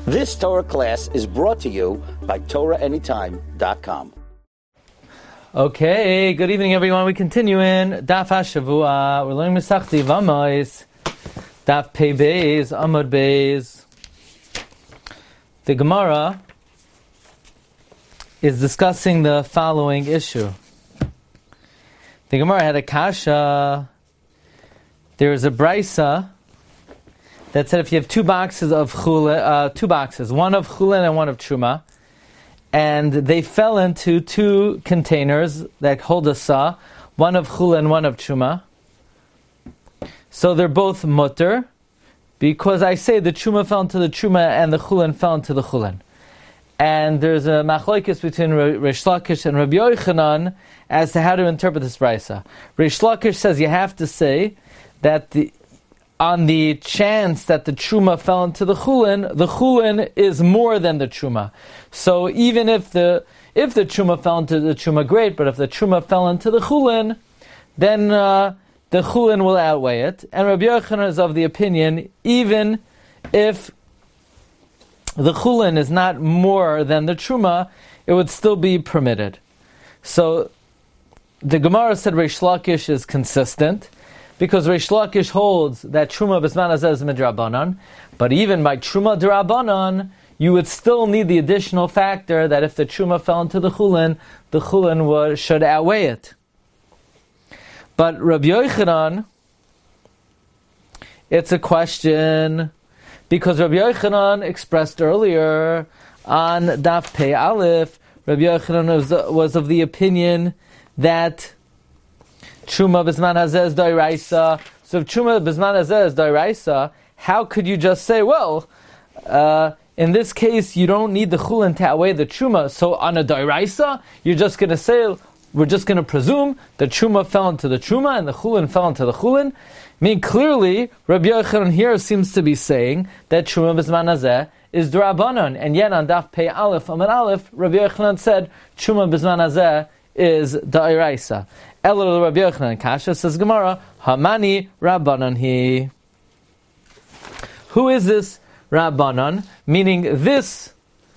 This Torah class is brought to you by TorahAnytime.com. Okay, good evening everyone. We continue in Daf HaShavua. We're learning Masechta Yevamos, Daf Pei Beis, Amud Beis. The Gemara is discussing the following issue. The Gemara had a kasha. There is a brisa that said if you have two boxes, one of chulin and one of truma, and they fell into two containers that hold a sa, one of chulin and one of truma, so they're both mutter, because I say the truma fell into the truma and the chulin fell into the chulin. And there's a machlokes between Reish Lakish and Rabbi Yochanan as to how to interpret this brisa. Reish Lakish says you have to say that on the chance that the truma fell into the chulin is more than the truma. So even if the truma fell into the truma, great, but if the truma fell into the chulin, then the chulin will outweigh it. And Rabbi Yochanan is of the opinion, even if the chulin is not more than the truma, it would still be permitted. So the Gemara said Reish Lakish is consistent, because Reish Lakish holds that truma b'zman hazeh is midrabanan, but even by truma d'Rabbanan, you would still need the additional factor that if the truma fell into the chulin should outweigh it. But Rabbi Yochanan, it's a question, because Rabbi Yochanan expressed earlier on Daf Pei Aleph, Rabbi Yochanan was of the opinion that Truma b'zman hazeh is d'oraisa. So if Truma b'zman hazeh is d'oraisa, how could you just say, well, in this case you don't need the chulin to outweigh the Truma, so on a d'oraisa, you're just going to say, we're just going to presume the Truma fell into the Truma and the chulin fell into the chulin. I mean, clearly, Rabbi Yochanan here seems to be saying that Truma b'zman hazeh is d'Rabbanan, and yet on Daf Pei Aleph, Amud Aleph, Rabbi Yochanan said Truma b'zman hazeh is d'oraisa. Elo Rabbi Yochanan kasha, says Gemara, Hamani Rabbanan hi. Who is this Rabbanan? Meaning this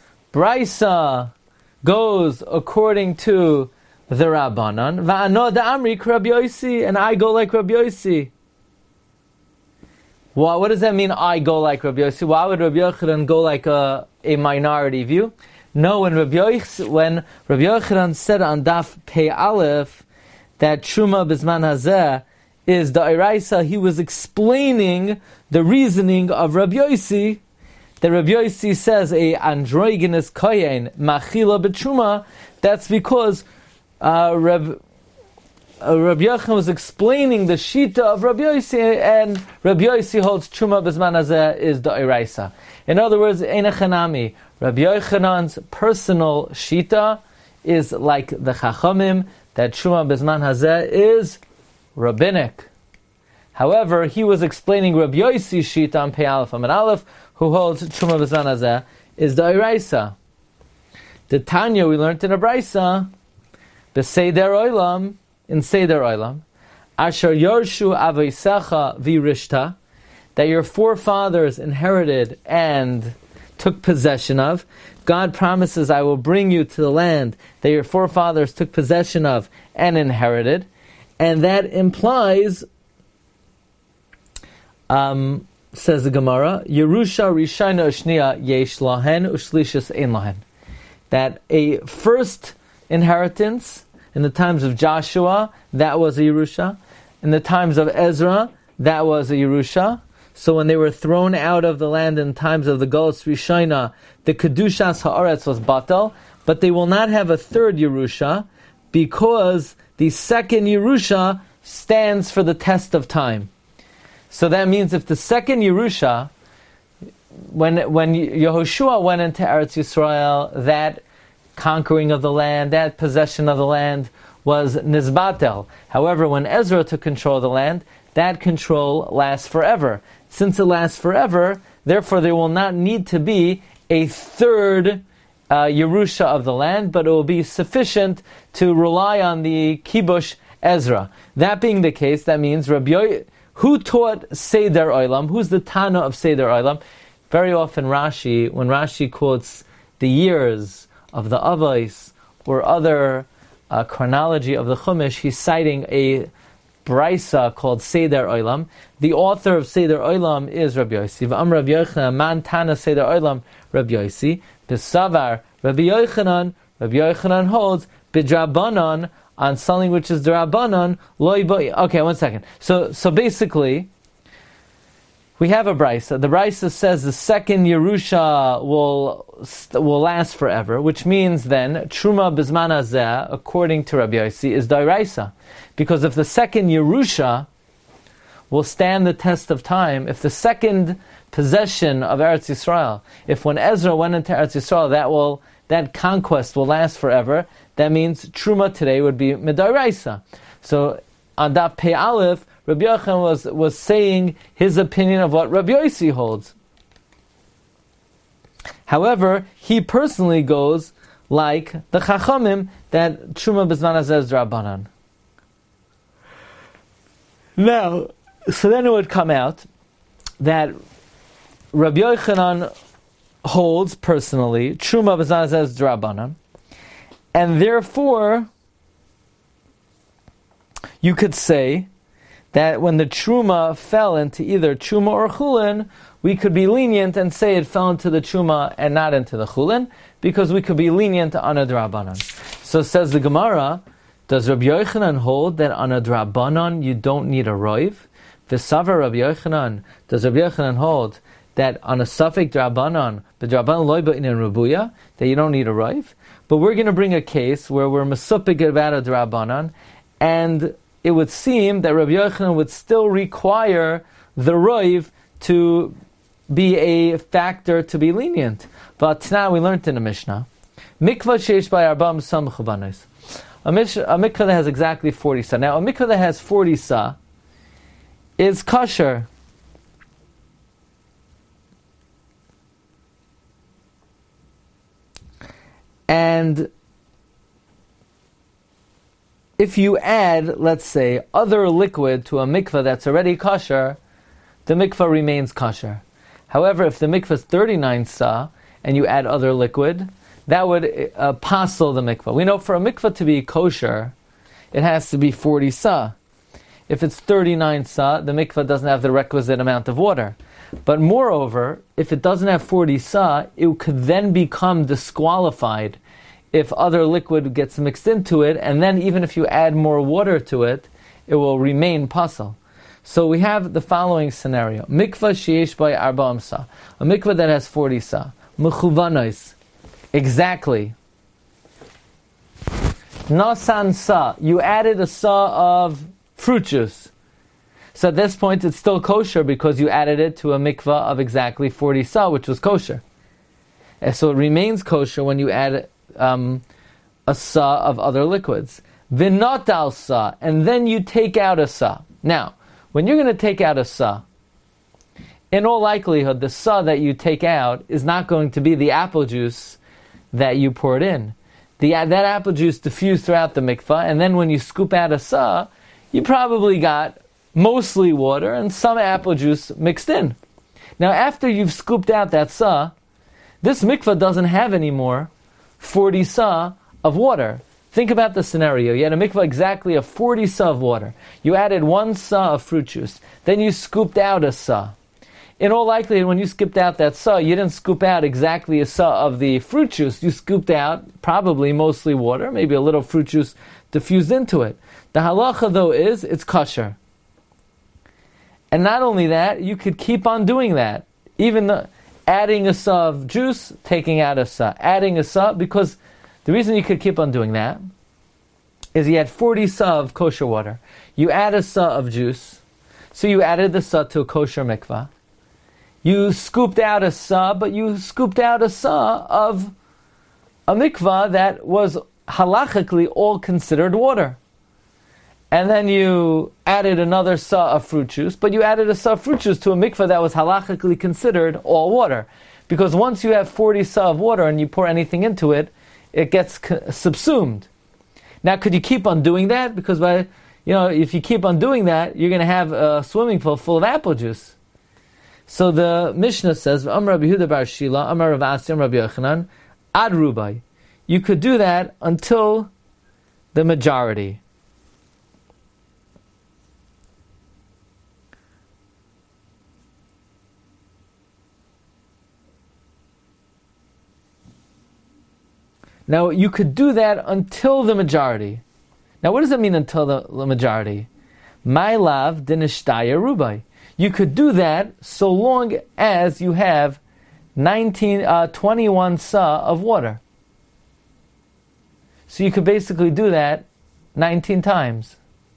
brisa goes according to the Rabbanan. Va'ano da'amri Rabbi Yosi, and I go like Rabbi Yosi. Well, what does that mean, I go like Rabbi Yosi? Why would Rabbi Yochanan go like a minority view? No, when Rabbi Yochanan said on Daf Pei Aleph that Truma b'zman hazeh is d'oraisa, he was explaining the reasoning of Rabbi Yosi, that Rabbi Yosi says a androgynous kohen machila b'truma. That's because Rabbi Yochanan was explaining the shita of Rabbi Yosi, and Rabbi Yosi holds Truma b'zman hazeh is d'oraisa. In other words, ein chanami. Rabbi Yochanan's personal shita is like the Chachamim, that Truma b'zman hazeh is rabbinic. However, he was explaining Rabbi Yosi's shita on Pei Aleph Amud Aleph, who holds Truma b'zman hazeh is d'oraisa. The Tanya we learned in a brisa, b'seder olam, in Seder Olam, Asher Yorshu Aveisecha Virishta, that your forefathers inherited and took possession of. God promises, I will bring you to the land that your forefathers took possession of and inherited. And that implies, says the Gemara, Yerusha Rishayna Ushniya Yesh Lahen Ushlishis Ein Lahen, that a first inheritance in the times of Joshua, that was a Yerusha. In the times of Ezra, that was a Yerusha. So when they were thrown out of the land in times of the Galus Rishayna, the Kedushas Haaretz was batal, but they will not have a third Yerusha, because the second Yerusha stands for the test of time. So that means if the second Yerusha, when Yehoshua went into Eretz Yisrael, that conquering of the land, that possession of the land was nizbatel. However, when Ezra took control of the land, that control lasts forever. Since it lasts forever, therefore there will not need to be a third Yerusha of the land, but it will be sufficient to rely on the Kibush Ezra. That being the case, that means who taught Seder Olam? Who's the Tana of Seder Olam? very often Rashi, when Rashi quotes the years of the Avos or other chronology of the Chumash, he's citing a Brisa called Seder Olam. The author of Seder Olam is Rabbi Yossi. V'am Rabbi Yochanan, man tana Seder Olam, Rabbi Yossi. B'savar, Rabbi Yochanan holds, b'drabanan, on something which is Drabanan, loy boi. Okay, one second. So basically, we have a Brisa. The Brisa says the second Yerusha will last forever, which means then Truma Bizman Hazeh, according to Rabbi Yossi, is Dairaisa. Because if the second Yerusha will stand the test of time, if the second possession of Eretz Yisrael, if when Ezra went into Eretz Yisrael, that conquest will last forever, that means Truma today would be Midairaisa. So on Daf Pei Aleph, Rabbi Yochanan was saying his opinion of what Rabbi Yossi holds. However, he personally goes like the Chachamim that Truma B'zman Hazeh is Drabanan. Now, so then it would come out that Rabbi Yochanan holds personally Truma B'zman Hazeh is Drabanan, and therefore you could say that when the Truma fell into either Truma or Chulin, we could be lenient and say it fell into the Truma and not into the Chulin, because we could be lenient on a Drabanan. So says the Gemara, does Rabbi Yochanan hold that on a Drabanan you don't need a Roiv? V'savar Rabbi Yochanan, does Rabbi Yochanan hold that on a Safek Drabanan, the Drabanan loy ba'inin Rabuya, that you don't need a Roiv? But we're going to bring a case where we're Mesupik about a Drabanan, and it would seem that Rabbi Yochanan would still require the Roiv to be a factor to be lenient. But now we learned in the Mishnah, Mikvah sheish by arbam sa mechubanos. A mikvah that has exactly 40 sa. Now a mikvah that has 40 sa is kosher. And if you add, let's say, other liquid to a mikvah that's already kosher, the mikvah remains kosher. However, if the mikvah is 39 sa, and you add other liquid, that would passel the mikvah. We know for a mikvah to be kosher, it has to be 40 sa. If it's 39 sa, the mikvah doesn't have the requisite amount of water. But moreover, if it doesn't have 40 sa, it could then become disqualified if other liquid gets mixed into it, and then even if you add more water to it, it will remain pasal. So we have the following scenario. Mikvah sheyesh by arba'am sa. A mikvah that has 40 sa. Mechuvanos. Exactly. Nasan sa. You added a sa of fruit juice. So at this point it's still kosher because you added it to a mikvah of exactly 40 sa, which was kosher. And so it remains kosher when you add a sa of other liquids. V'natal sa, and then you take out a sa. Now, when you're going to take out a sa, in all likelihood, the sa that you take out is not going to be the apple juice that you poured in. That apple juice diffused throughout the mikvah, and then when you scoop out a sa, you probably got mostly water and some apple juice mixed in. Now, after you've scooped out that sa, this mikvah doesn't have anymore 40 sa of water. Think about the scenario. You had a mikvah exactly of 40 sa of water. You added 1 sa of fruit juice. Then you scooped out a sa. In all likelihood, when you scooped out that sa, you didn't scoop out exactly a sa of the fruit juice. You scooped out probably mostly water, maybe a little fruit juice diffused into it. The halacha, though, is it's kosher. And not only that, you could keep on doing that. Even adding a sa of juice, taking out a sa. Adding a sa, because the reason you could keep on doing that is you had 40 sa of kosher water. You add a sa of juice, so you added the sa to a kosher mikvah. You scooped out a sa, but you scooped out a sa of a mikvah that was halachically all considered water. And then you added another sa of fruit juice, but you added a sa of fruit juice to a mikvah that was halachically considered all water. Because once you have 40 sa of water and you pour anything into it, it gets subsumed. Now, could you keep on doing that? Because if you keep on doing that, you're going to have a swimming pool full of apple juice. So the Mishnah says, Amar Rabbi Yehuda bar Shila, Amar Rav Asi, Amar Rabbi Yochanan, Ad Rubai. You could do that until the majority. Now, you could do that until the majority. Now, what does it mean until the majority? My lav dinishtaya rubai. You could do that so long as you have 21 sa of water. So you could basically do that 19 times.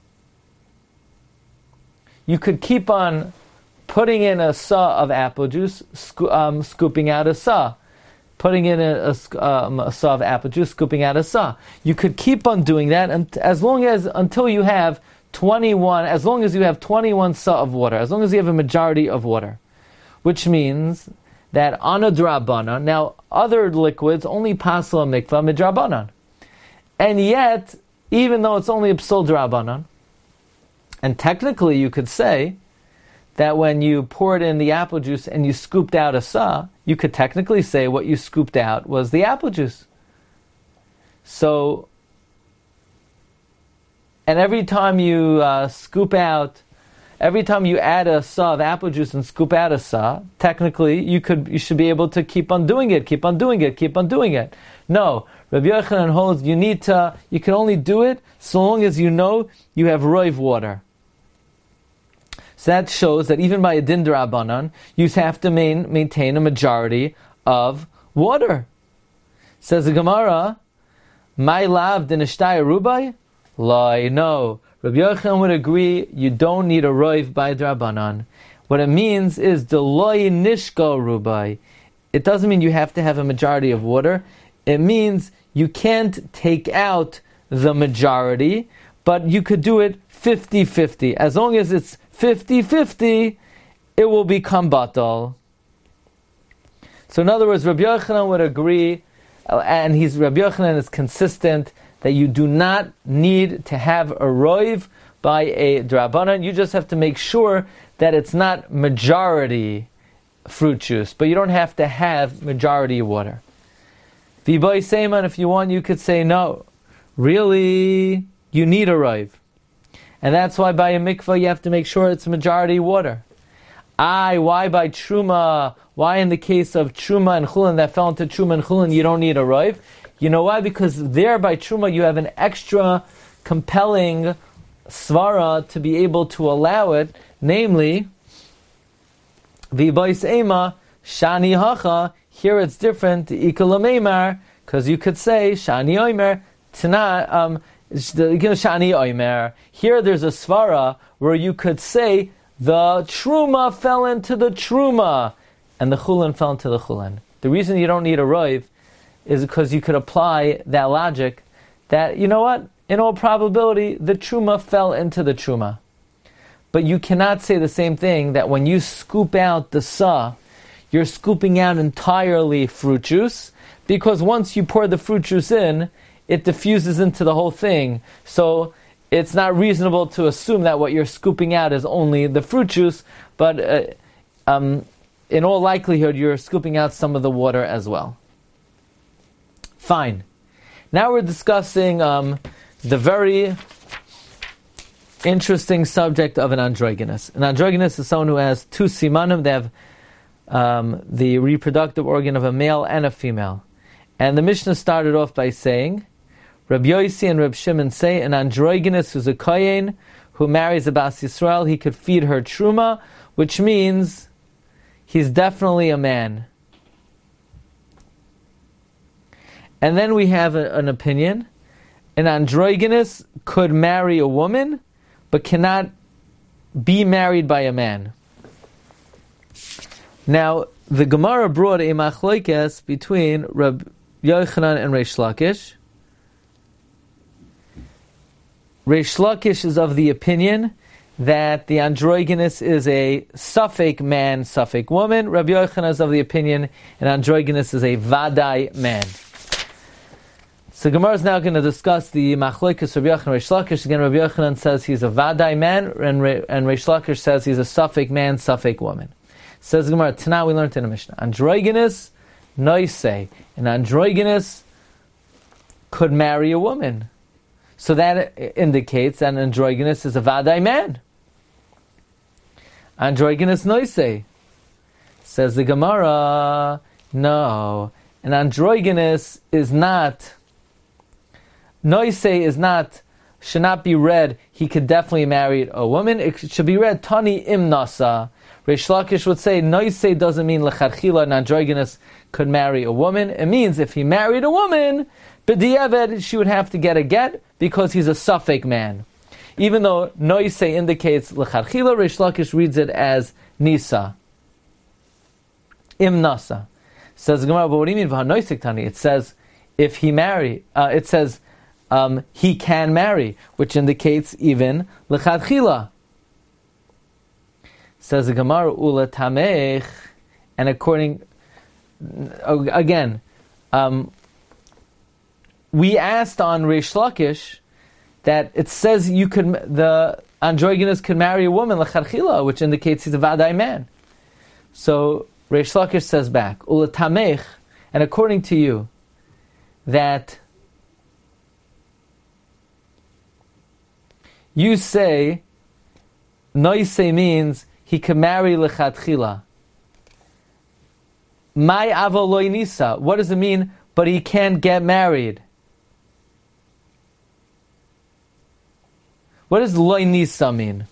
You could keep on putting in a sa of apple juice, scooping out a sa. Putting in a sa of apple juice, scooping out a sa. You could keep on doing that until you have 21, as long as you have 21 sa of water, as long as you have a majority of water. Which means that on a drabanan, now other liquids only pasal a mikvah midrabanan. And yet, even though it's only a psul drabanan, and technically you could say that when you poured in the apple juice and you scooped out a sa, you could technically say what you scooped out was the apple juice. So, and every time you every time you add a sa of apple juice and scoop out a sa, technically you should be able to keep on doing it. No, Rabbi Yochanan holds you can only do it so long as you know you have roiv water. So that shows that even by a din d'Rabbanan, you have to maintain a majority of water. Says the Gemara, "My lav dinishtaya rubai." Lai, no. Rabbi Yochanan would agree you don't need a roiv by d'Rabbanan. What it means is the loy nishko rubai. It doesn't mean you have to have a majority of water. It means you can't take out the majority, but you could do it 50-50. As long as it's 50-50, it will become batal. So in other words, Rabbi Yochanan would agree, and Rabbi Yochanan is consistent, that you do not need to have a roiv by a drabanan. You just have to make sure that it's not majority fruit juice, but you don't have to have majority water. V'boy seiman, if you want, you could say no. Really, you need a roiv. And that's why by a mikvah you have to make sure it's majority water. Why by truma? Why in the case of truma and chulin that fell into truma and chulin you don't need a roiv? You know why? Because there by truma you have an extra compelling svara to be able to allow it, namely, v'bois ema shani hacha. Here it's different, ikalameimar, because you could say shani oimer tana. Shani oimer. Here there's a svara where you could say the truma fell into the truma and the chulin fell into the chulin. The reason you don't need a roiv is because you could apply that logic that, you know what, in all probability the truma fell into the truma. But you cannot say the same thing that when you scoop out the sa, you're scooping out entirely fruit juice, because once you pour the fruit juice in, it diffuses into the whole thing. So it's not reasonable to assume that what you're scooping out is only the fruit juice, but in all likelihood you're scooping out some of the water as well. Fine. Now we're discussing the very interesting subject of an androgynous. An androgynous is someone who has two simanim. They have the reproductive organ of a male and a female. And the Mishnah started off by saying, Rabbi Yossi and Rabbi Shimon say, an androgynous who's a kohen who marries a Bas Yisrael, he could feed her truma, which means he's definitely a man. And then we have an opinion. An androgynous could marry a woman, but cannot be married by a man. Now, the Gemara brought a machlokes between Rabbi Yochanan and Reish Lakish. Reish Lakish is of the opinion that the androgynous is a suffix man, suffix woman. Rabbi Yochanan is of the opinion an androgynous is a vadai man. So Gemara is now going to discuss the machlokes Rabbi Yochanan and Reish Lakish. Again, Rabbi Yochanan says he's a vadai man, and Reish Lakish says he's a suffix man, suffix woman. Says the Gemara, Tana, we learned in the Mishnah. Androgynous, noise. An androgynous could marry a woman. So that indicates that an androgynous is a vadai man. Androgynous noise. Says the Gemara, no. An androgynous is not, noise is not, should not be read, he could definitely marry a woman. It should be read, Tani im nasa. Reish Lakish would say, noise doesn't mean lecharchila, an androgynous could marry a woman. It means if he married a woman, b'diavad, she would have to get a get because he's a suffek man. Even though noise indicates lecharchila, Reish Lakish reads it as nisa. Im nasa. Says the Gemara, but what do you mean v'hanoisik tani? It says if he marry. It says he can marry, which indicates even lechatchila. Says the Gemara ula tamech, and according again, we asked on Reish Lakish that it says the androgynous could marry a woman lechatchila, which indicates he's a vadai man. So Reish Lakish says back, Ula tamech, and according to you, that you say, noise means he can marry lechatchila. Mai avo loy nisa. What does it mean? But he can't get married. What does loy nisa mean?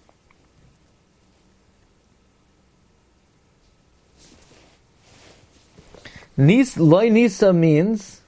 Loy nisa means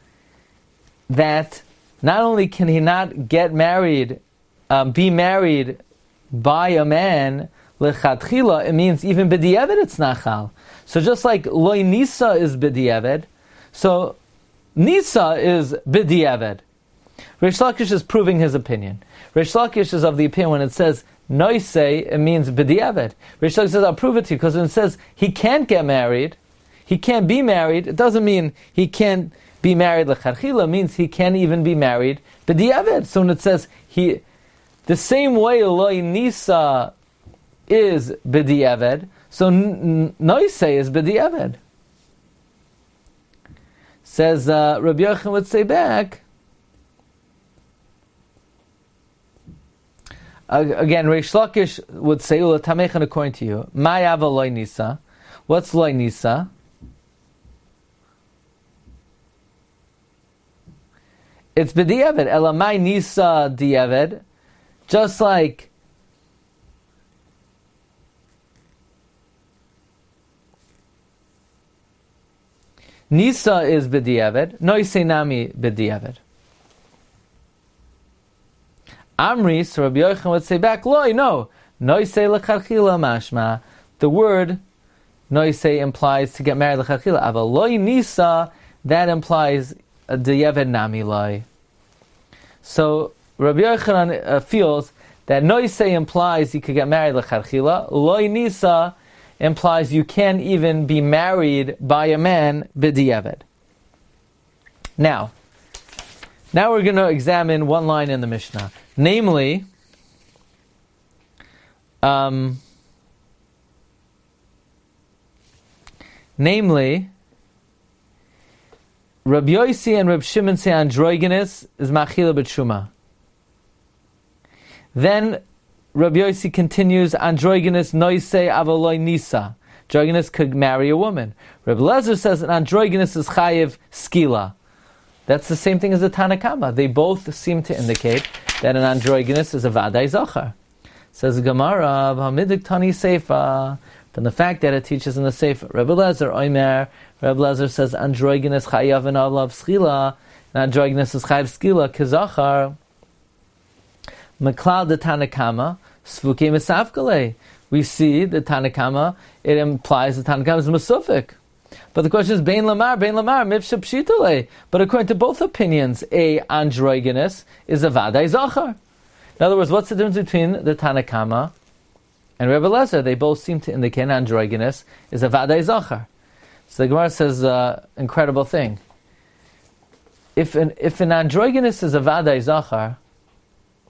that not only can he not get married, be married by a man, lechatchila, it means even b'diavad it's nachal. So just like loy nisa is b'diavad, so nisa is b'diavad. Reish Lakish is proving his opinion. Reish Lakish is of the opinion when it says noise, it means b'diavad. Reish Lakish says, I'll prove it to you, because when it says he can't get married, he can't be married, it doesn't mean he can't be married lecharchila, means he can't even be married b'diavad. So when it says the same way loy nisa is b'diavad, so noise is b'diavad. Says Rabbi Yochanan would say back, again, Reish Lakish would say, Ula tamechan, according to you, my ava loy nisa. What's loy nisa? It's b'diavad. Elamai nisa diavad. Just like nisa is b'diavad, noise nami b'diavad. Amri, so Rabbi Yochanan would say back, loy, no. Noise lecharchila mashma. The word noise implies to get married lecharchila. Aval loy nisa, that implies diavad nami loy. So Rabbi Yochanan feels that noise implies you could get married lecharchila. Loy nisa implies you can't even be married by a man b'diavad. Now we're going to examine one line in the Mishnah. Namely, Rabbi Yossi and Reb Shimon say androgynous is machila b'tshuma. Then Rabbi Yossi continues, androgynous noise avaloi nisa. Androgynous could marry a woman. Reb Lezer says an androgynous is chayiv skila. That's the same thing as the Tana Kama. They both seem to indicate that an androgynous is a vadai zachar. Says Gemara, v'hamidik tani seifa, from the fact that it teaches in the seifa. Reb Lezer oimer, Reb Lezer says androgynous chayav and alav skila, and androgynous is chayiv skila kizachar. Meklal the Tana Kama, svuke misafkale. We see the Tana Kama, it implies the Tana Kama is masufik. But the question is, bein lamar, mifsha pshitale. But according to both opinions, a androgynous is a vadai zachar. In other words, what's the difference between the Tana Kama and Rebbe Lezer? They both seem to indicate an androgynous is a vadai zachar. So the Gemara says, incredible thing. If an androgynous is a vadai zachar,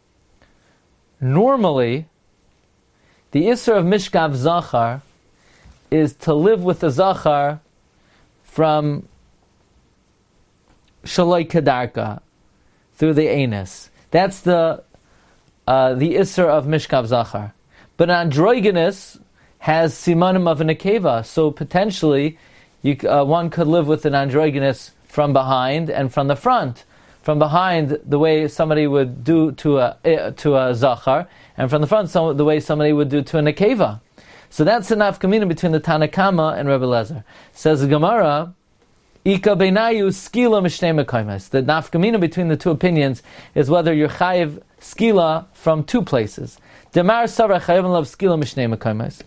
normally the Isser of Mishkav Zachar is to live with the Zachar from Shaloi Kedarka, through the anus. That's the Isser of Mishkav Zachar. But androgynous has simanim of a nekeva, so potentially one could live with an androgynous from behind and from the front. From behind, the way somebody would do to a Zachar, and from the front, the way somebody would do to a nekeva. So that's the nafkamina between the Tanakama and Rebbe Lezer. Says the Gemara, Ika beinayu skila mishnei mekaymes. The nafkamina between the two opinions is whether you're chayiv skila from two places. Demar sarah chayiv love skila mishnei mekaymes.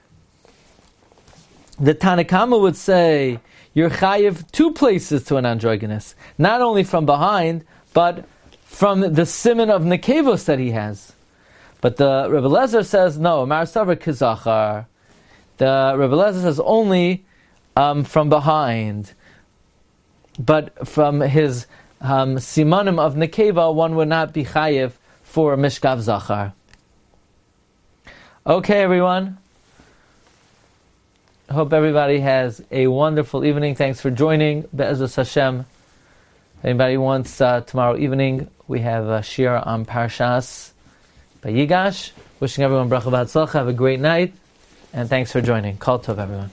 The Tanakama would say you're chayiv two places to an androgynous, not only from behind, but from the siman of nekevos that he has. But the Rebbe Lezer says no. Mar sarah kizachar. The Rebbe Lezer says only from behind. But from his simanim of nekeva, one would not be chayiv for mishkav zachar. Okay, everyone. Hope everybody has a wonderful evening. Thanks for joining. Be'ezus Hashem. If anybody wants tomorrow evening, we have a shir on Parshas Vayigash. Wishing everyone bracha v'hatzlacha. Have a great night, and thanks for joining. Kol tov, everyone.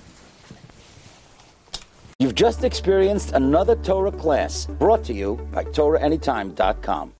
You've just experienced another Torah class brought to you by TorahAnytime.com.